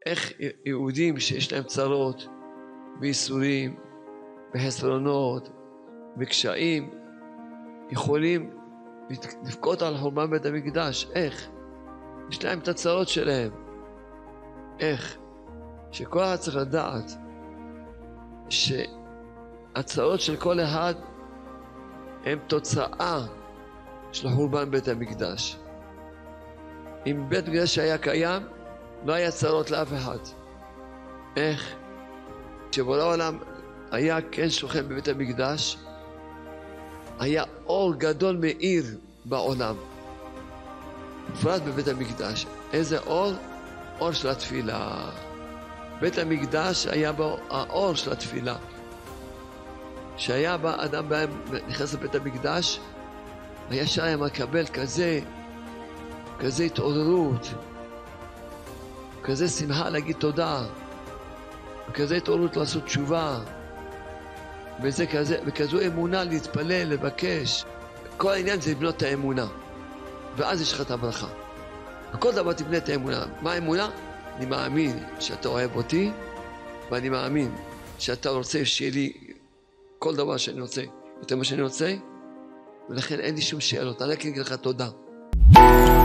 איך יהודים שיש להם צרות וייסורים וחסרונות וקשיים יכולים לבכות על חורבן בית המקדש. איך? יש להם את הצרות שלהם. איך? שכל אחד צריך לדעת שהצרות של כל אחד הם תוצאה של חורבן בית המקדש. אם בית המקדש היה קיים, לא היה צרות לאף אחד. איך? כשבורא העולם היה כן שוכן בבית המקדש, היה אור גדול מאיר בעולם. בפרט בבית המקדש. איזה אור? אור של התפילה. בית המקדש היה בו האור של התפילה. כשהיה בא אדם נכנס לבית המקדש, היה שם מקבל כזה התעוררות, כזה שמחה להגיד תודה, וכזה התעוררות לעשות תשובה, וכזו אמונה להתפלל, לבקש. כל העניין זה לבנות את האמונה, ואז יש לך את הברכה. בכל דבר תבנה את האמונה. מה האמונה? אני מאמין שאתה אוהב אותי, ואני מאמין שאתה רוצה שיהיה לי כל דבר שאני רוצה, יותר מה שאני רוצה, ולכן אין לי שום שאלות, אני רק אגיד לך תודה.